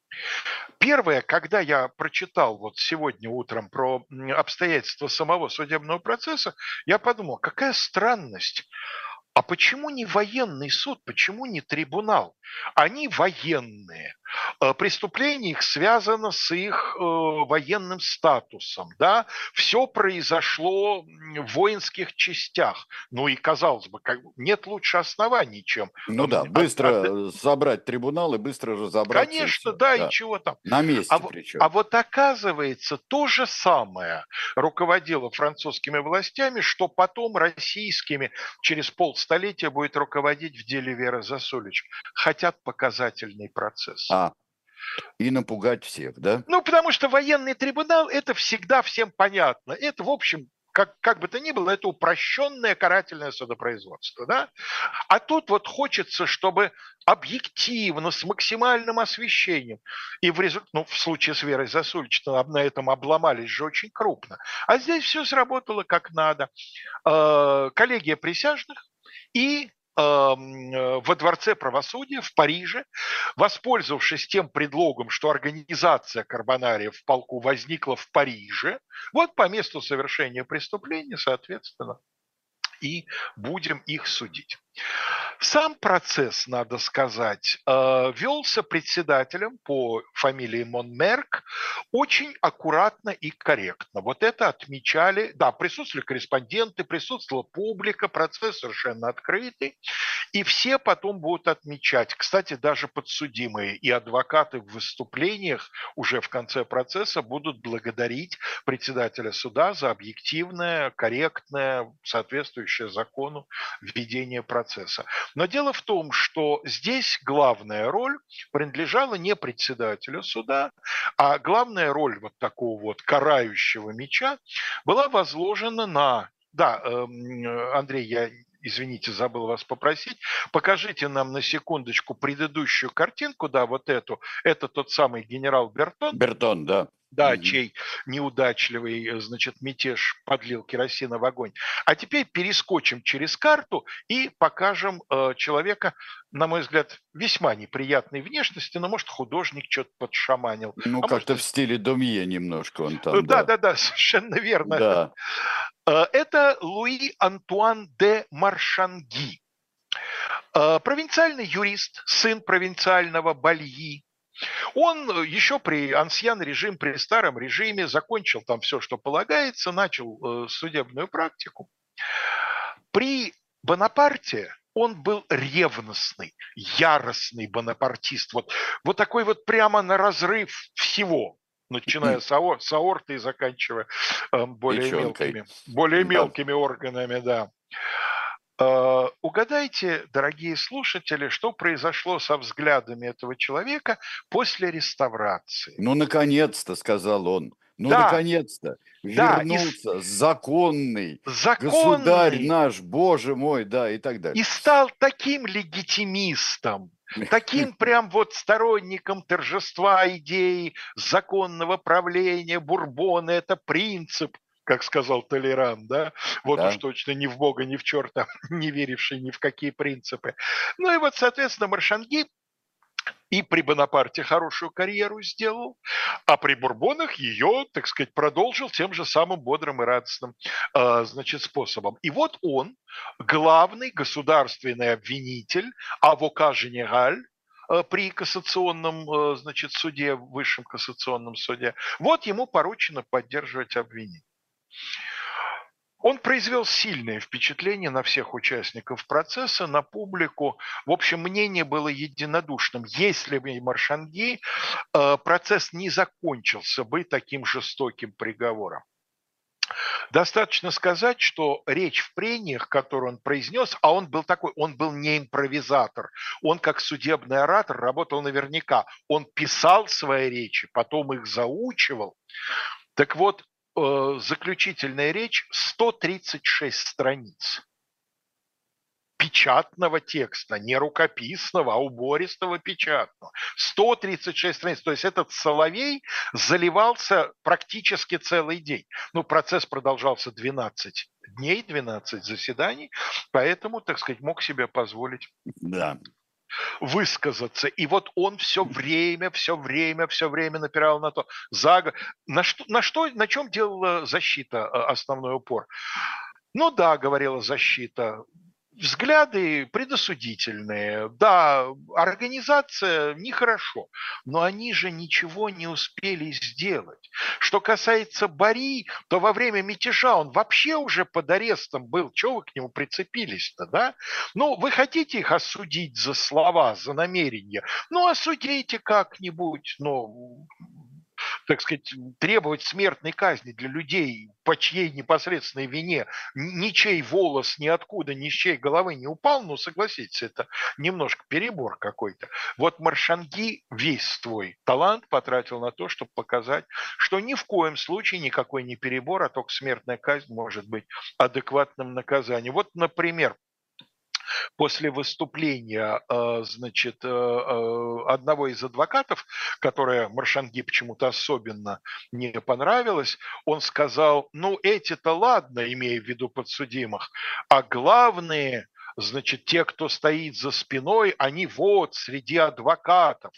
Первое, когда я прочитал вот сегодня утром про обстоятельства самого судебного процесса, я подумал, какая странность. А почему не военный суд, почему не трибунал? Они военные. Преступление их связано с их военным статусом. Да? Все произошло в воинских частях. Ну и, казалось бы, как, нет лучше оснований, чем... Ну да, быстро собрать трибунал и быстро разобраться. Конечно, да, да, и чего там. На месте а, причем. А вот оказывается, то же самое руководило французскими властями, что потом российскими через полстолетия будет руководить в деле Веры Засулич. Хотят показательный процесс. А, и напугать всех, да? Ну, потому что военный трибунал – это всегда всем понятно. Это, в общем, как, как бы то ни было, это упрощенное карательное судопроизводство. Да? А тут вот хочется, чтобы объективно, с максимальным освещением. И в, резу... ну, в случае с Верой Засулич на этом обломались же очень крупно. А здесь все сработало как надо. Э-э- коллегия присяжных и во Дворце правосудия в Париже, воспользовавшись тем предлогом, что организация Карбонария в полку возникла в Париже, вот по месту совершения преступления, соответственно, и будем их судить. Сам процесс, надо сказать, велся председателем по фамилии Монмерк очень аккуратно и корректно. Вот это отмечали, да, присутствовали корреспонденты, присутствовала публика, процесс совершенно открытый, и все потом будут отмечать. Кстати, даже подсудимые и адвокаты в выступлениях уже в конце процесса будут благодарить председателя суда за объективное, корректное, соответствующее закону введение процесса. Но дело в том, что здесь главная роль принадлежала не председателю суда, а главная роль вот такого вот карающего меча была возложена на... Да, Андрей, я, извините, забыл вас попросить, покажите нам на секундочку предыдущую картинку, да, вот эту. Это тот самый генерал Бертон. Бертон, да. Да, угу. Чей неудачливый, значит, мятеж подлил керосина в огонь. А теперь перескочим через карту и покажем э, человека, на мой взгляд, весьма неприятной внешности, но, может, художник что-то подшаманил. Ну, а как-то может... в стиле Домье немножко он там. Да, да, да, да, совершенно верно. Да. Это Луи Антуан де Маршанги. Провинциальный юрист, сын провинциального Бальи. Он еще при ансьян режим, при старом режиме закончил там все, что полагается, начал э, судебную практику. При Бонапарте он был ревностный, яростный бонапартист. Вот, вот такой вот прямо на разрыв всего, начиная с, аор, с аорты и заканчивая э, более, мелкими, более да. мелкими органами. Да. Uh, угадайте, дорогие слушатели, что произошло со взглядами этого человека после реставрации. Ну, наконец-то, сказал он. Ну, да. наконец-то. Вернулся да. и... законный, законный государь наш, Боже мой, да, и так далее. И стал таким легитимистом, таким прям вот сторонником торжества идеи законного правления Бурбона. Это принцип, как сказал Толеран, да, вот да. уж точно ни в Бога, ни в черта, не веривший ни в какие принципы. Ну и вот, соответственно, Маршанги и при Бонапарте хорошую карьеру сделал, а при Бурбонах ее, так сказать, продолжил тем же самым бодрым и радостным, э, значит, способом. И вот он, главный государственный обвинитель, авока женераль, при кассационном, значит, суде, высшем кассационном суде, вот ему поручено поддерживать обвинение. Он произвел сильное впечатление на всех участников процесса, на публику. В общем, мнение было единодушным. Если бы Маршанги, процесс не закончился бы таким жестоким приговором. Достаточно сказать, что речь в прениях, которую он произнес, а он был такой, он был не импровизатор, он как судебный оратор работал наверняка, он писал свои речи, потом их заучивал. Так вот, э, заключительная речь сто тридцать шесть страниц печатного текста, не рукописного, а убористого печатного. сто тридцать шесть страниц. То есть этот соловей заливался практически целый день. Ну, процесс продолжался двенадцать дней, двенадцать заседаний, поэтому, так сказать, мог себе позволить Да. высказаться. И вот он все время, все время, все время напирал на то, заго- на что, на что, на чем делала защита э, основной упор? Ну да, говорила защита, взгляды предосудительные, да, организация нехорошо, но они же ничего не успели сделать. Что касается Бари, то во время мятежа он вообще уже под арестом был. Чего вы к нему прицепились-то, да? Ну, вы хотите их осудить за слова, за намерения? Ну, осудите как-нибудь, ну, так сказать, требовать смертной казни для людей, по чьей непосредственной вине ничей волос ниоткуда, ни с чьей головы не упал, ну, согласитесь, это немножко перебор какой-то. Вот Маршанги весь свой талант потратил на то, чтобы показать, что ни в коем случае никакой не перебор, а только смертная казнь может быть адекватным наказанием. Вот, например, после выступления, э, значит, э, э, одного из адвокатов, которое Маршанги почему-то особенно не понравилось, он сказал, ну, эти-то ладно, имея в виду подсудимых, а главные, значит, те, кто стоит за спиной, они вот среди адвокатов.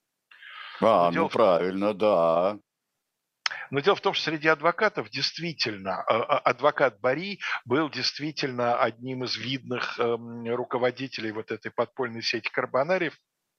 Но А, ну дело в правильно, да. Но дело в том, что среди адвокатов действительно, а, а, адвокат Бари был действительно одним из видных эм, руководителей вот этой подпольной сети карбонариев.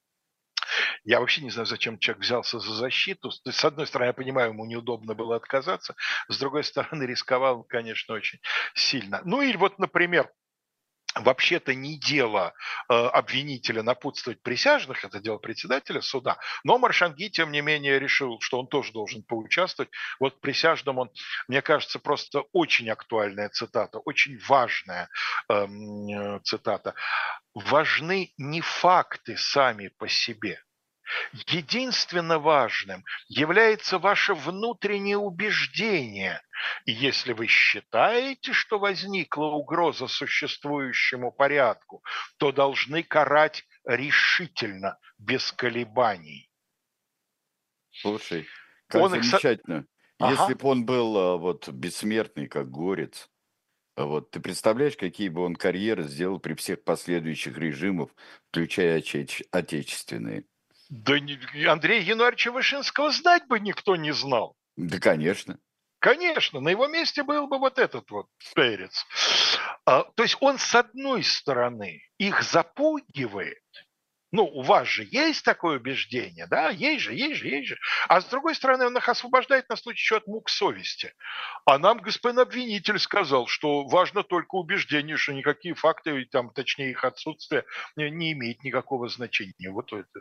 Я вообще не знаю, зачем человек взялся за защиту. То есть, с одной стороны, я понимаю, ему неудобно было отказаться, с другой стороны, рисковал, конечно, очень сильно. Ну или вот, например, вообще-то не дело э, обвинителя напутствовать присяжных, это дело председателя суда, но Маршанги, тем не менее, решил, что он тоже должен поучаствовать. Вот присяжным он, мне кажется, просто очень актуальная цитата, очень важная эм, э, цитата. Важны не факты сами по себе. Единственно важным является ваше внутреннее убеждение. И если вы считаете, что возникла угроза существующему порядку, то должны карать решительно, без колебаний. Слушай, как Он их... со- замечательно. Если Ага. бы он был а, вот бессмертный, как Горец, а вот ты представляешь, какие бы он карьеры сделал при всех последующих режимах, включая отече- отечественные? Да не- Андрея Януарьевича Вышинского знать бы никто не знал. Да, конечно. Конечно, на его месте был бы вот этот вот перец. А, то есть он, с одной стороны, их запугивает. Ну, у вас же есть такое убеждение, да? Есть же, есть же, есть же. А с другой стороны, он их освобождает на случай чего от мук совести. А нам господин обвинитель сказал, что важно только убеждение, что никакие факты, там, точнее их отсутствие, не, не имеет никакого значения. Вот это.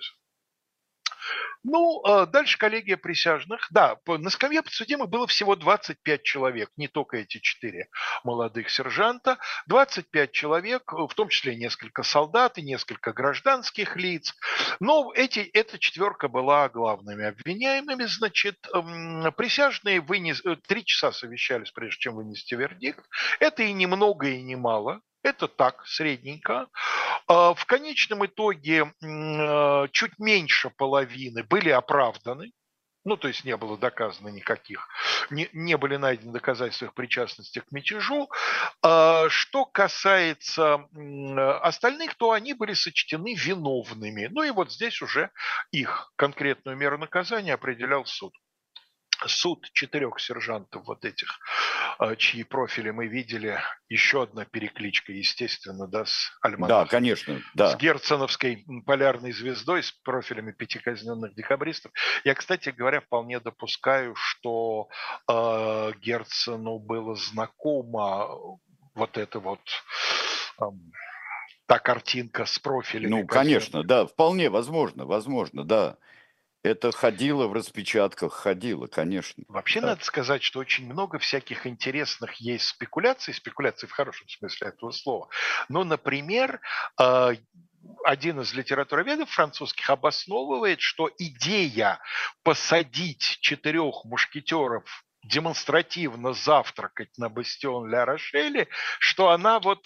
Ну, а дальше коллегия присяжных. Да, по- на скамье подсудимых было всего двадцать пять человек, не только эти четыре молодых сержанта. двадцать пять человек, в том числе несколько солдат и несколько гражданских лиц. Но эти, эта четверка была главными обвиняемыми. Значит, эм, присяжные вынес, э, три часа совещались, прежде чем вынести вердикт. Это и ни много, и не мало. Это так, средненько. А, В конечном итоге м, э, чуть меньше половины были оправданы, ну, то есть не было доказано никаких, не, не были найдены доказательства их причастности к мятежу. А, Что касается м, э, остальных, то они были сочтены виновными. Ну и вот здесь уже их конкретную меру наказания определял суд. Суд четырех сержантов вот этих, а, чьи профили мы видели, еще одна перекличка, естественно, да, с Да, альманахом, конечно, с да. герценовской полярной звездой, с профилями пяти казненных декабристов. Я, кстати говоря, вполне допускаю, что э, Герцену было знакомо вот это вот эм, та картинка с профилями Ну, конечно, казненных. да, вполне возможно, возможно, да. Это ходило в распечатках, ходило, конечно. Вообще, Да. надо сказать, что очень много всяких интересных есть спекуляций, спекуляций в хорошем смысле этого слова. Ну, например, э, один из литературоведов французских обосновывает, что идея посадить четырех мушкетеров демонстративно завтракать на бастион Ля-Рошеле, что она вот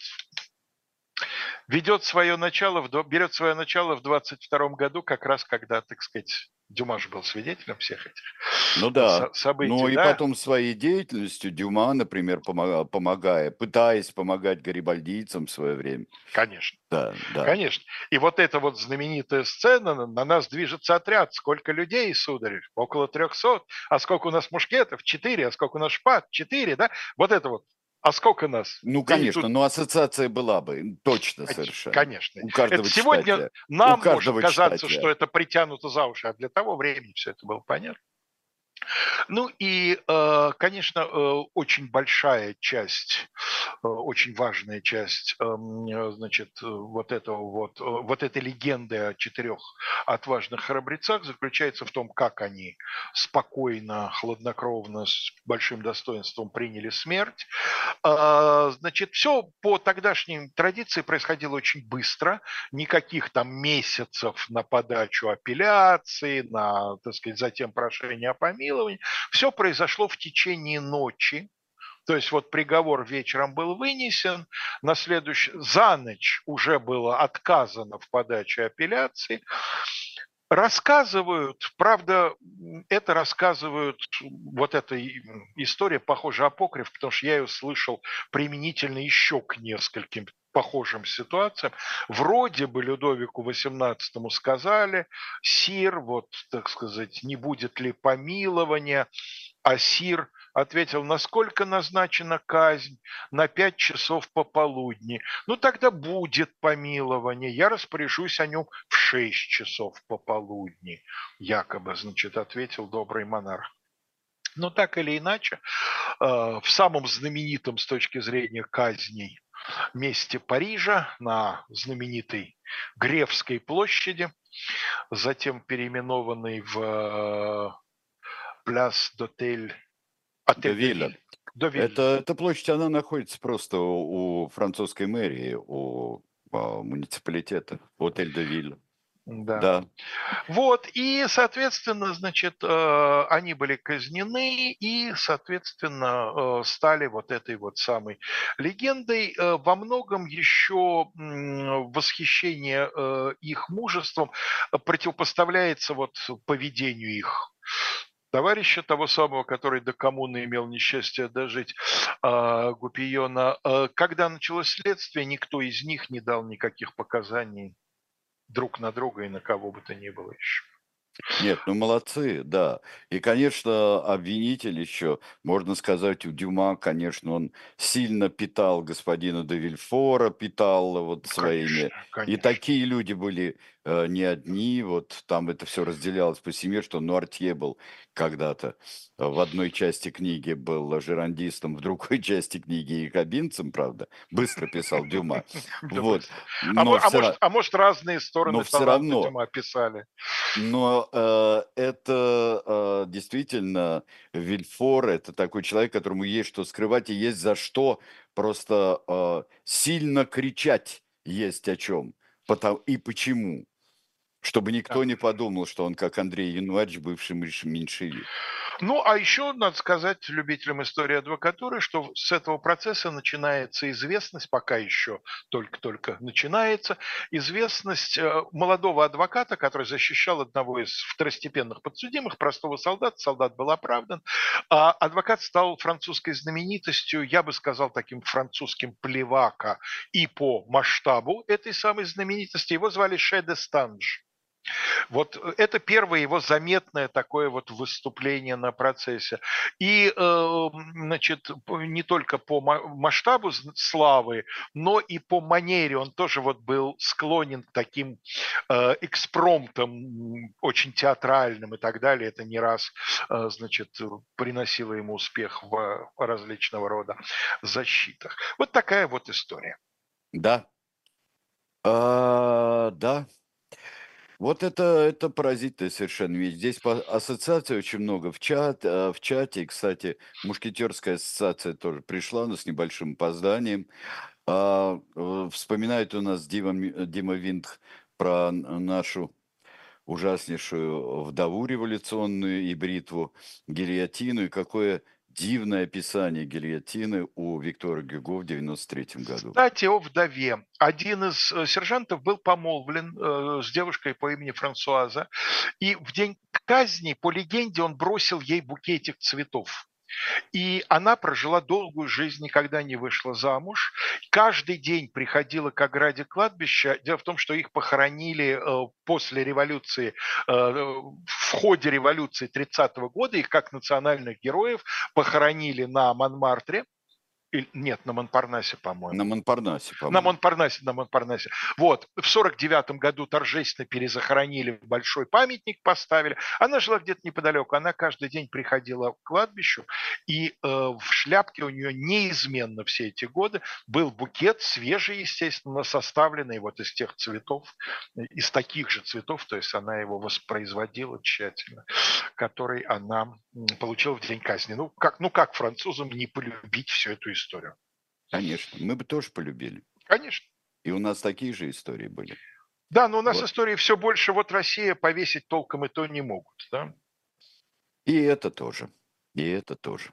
ведет свое начало, в, дв- берет свое начало в двадцать втором году, как раз когда, так сказать, Дюма же был свидетелем всех этих Ну э, да. со- событий, Ну и да? потом своей деятельностью Дюма, например, помо- помогая, пытаясь помогать гарибальдийцам в свое время. Конечно. Да, да. Конечно. И вот эта вот знаменитая сцена, на на нас движется отряд. Сколько людей, сударь? Около трехсот. А сколько у нас мушкетов? Четыре. А сколько у нас шпаг? Четыре, да? Вот это вот. А сколько нас? Ну, И конечно, тут, но ассоциация была бы, м, точно совершенно. конечно. У Это каждого сегодня читателя. У нам может каждого казаться, что читателя. это притянуто за уши, а для того времени все это было понятно. Ну и, э, конечно, э, очень большая часть, э, очень важная часть, эм, э, значит, э, вот этого вот, э, вот этой легенды о четырех отважных храбрецах заключается в том, как они спокойно, хладнокровно, с большим достоинством приняли смерть. А, Значит, все по тогдашней традиции происходило очень быстро, никаких там месяцев на подачу апелляции, на, так сказать, затем прошение о помиловании. Все произошло в течение ночи. То есть вот приговор вечером был вынесен, на следующий, за ночь уже было отказано в подаче апелляции. Рассказывают, правда, это рассказывают, вот эта и- история, похожа апокриф, потому что я ее слышал применительно еще к нескольким похожим ситуациям. Вроде бы Людовику восемнадцатому сказали: сир, вот, так сказать, не будет ли помилования, а сир ответил: насколько назначена казнь? На пять часов пополудни. Ну, тогда будет помилование. Я распоряжусь о нем в шесть часов пополудни. Якобы, значит, ответил добрый монарх. Но так или иначе, э, в самом знаменитом с точки зрения казней месте Парижа, на знаменитой Гревской площади, затем переименованной в э, Пляс d'Отель, Отель де Девиля. Виль, де Виль. Это, эта площадь, она находится просто у, у французской мэрии, у, а, муниципалитета, отель де Вилля. Да. Да. Вот, и, соответственно, значит, э, они были казнены и, соответственно, э, стали вот этой вот самой легендой. Э, Во многом еще м, восхищение э, их мужеством э, противопоставляется вот поведению их товарища, того самого, который до коммуны имел несчастье дожить, а, Гупиона. Э, Когда началось следствие, никто из них не дал никаких показаний друг на друга и на кого бы то ни было еще. Нет, ну молодцы, да. И, конечно, обвинитель еще, можно сказать, у Дюма, конечно, он сильно питал господина де Вильфора, питал вот своими. Конечно, И конечно. такие люди были э, не одни, вот там это все разделялось по семье, что Нуартье был когда-то э, в одной части книги был жерандистом, в другой части книги якобинцем, правда, быстро писал Дюма. Да Вот, быстро. А, но мо- а все, может, а может, разные но стороны все таланта равно. Дюма писали. Но, э, это, э, действительно Вильфор — это такой человек, которому есть что скрывать и есть за что просто, э, сильно кричать есть о чем и почему. Чтобы Да. никто не подумал, что он как Андрей Януаревич, бывший меньш меньшевик. Ну, а еще надо сказать любителям истории адвокатуры, что с этого процесса начинается известность, пока еще только-только начинается, известность э, молодого адвоката, который защищал одного из второстепенных подсудимых, простого солдата. Солдат был оправдан. А адвокат стал французской знаменитостью, я бы сказал, таким французским плевака и по масштабу этой самой знаменитости. Его звали Ше де Станж. Вот э, это первое его заметное такое вот выступление на процессе. И, э, значит, п- не только по ма- масштабу з- славы, но и по манере. Он тоже вот был склонен к таким э, экспромтам, м, очень театральным и так далее. Это не раз, э, значит, э, приносило ему успех в различного рода защитах. Вот такая вот история. Да, а, да. Вот это, это поразительная совершенно вещь. Здесь по ассоциаций очень много. В, чат, э, в чате, кстати, Мушкетерская ассоциация тоже пришла, но с небольшим опозданием. А, э, вспоминает у нас Дима, Ми- Дима Винт про н- нашу ужаснейшую вдову революционную и бритву, гильотину, и какое дивное описание гильотины у Виктора Гюго в девяносто третьем году. Кстати, о вдове. Один из э, сержантов был помолвлен э, с девушкой по имени Франсуаза, и в день казни, по легенде, он бросил ей букетик цветов. И она прожила долгую жизнь, никогда не вышла замуж. Каждый день приходила к ограде кладбища. Дело в том, что их похоронили э, после революции, э, в ходе революции тридцатого года, их как национальных героев похоронили на Монмартре. Или- Нет, на Монпарнасе, по-моему. На Монпарнасе, На по-моему. Монпарнасе, на Монпарнасе. Вот, в сорок девятом году торжественно перезахоронили, большой памятник поставили. Она жила где-то неподалеку, она каждый день приходила к кладбищу, и э, в шляпке у нее неизменно все эти годы был букет, свежий, естественно, составленный вот из тех цветов, э, из таких же цветов, то есть она его воспроизводила тщательно, который она м, получила в день казни. Ну как, ну как французам не полюбить всю эту историю? Конечно, мы бы тоже полюбили. Конечно. И у нас такие же истории были. Да, но у нас Вот. истории все больше. Вот Россия повесить толком и то не могут. Да? И это тоже. И это тоже.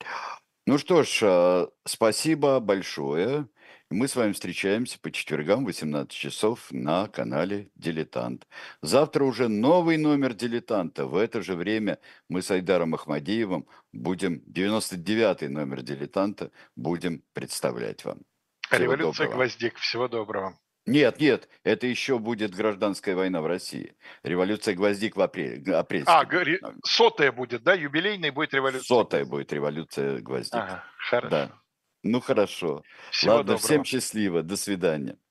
Ну что ж, а, спасибо большое. Мы с вами встречаемся по четвергам в восемнадцать часов на канале «Дилетант». Завтра уже новый номер «Дилетанта». В это же время мы с Айдаром Ахмадиевым будем, девяносто девятый номер «Дилетанта» будем представлять вам. Всего Революция доброго. гвоздик. Всего доброго. Нет, нет, это еще будет гражданская война в России. Революция гвоздик в апреле, г- А, апрельский. говори- будет. сотая будет, да? Юбилейная будет революция. Сотая будет революция гвоздик. Ага, хорошо. Да. Ну хорошо. Всего Ладно, всем доброго. счастливо. До свидания.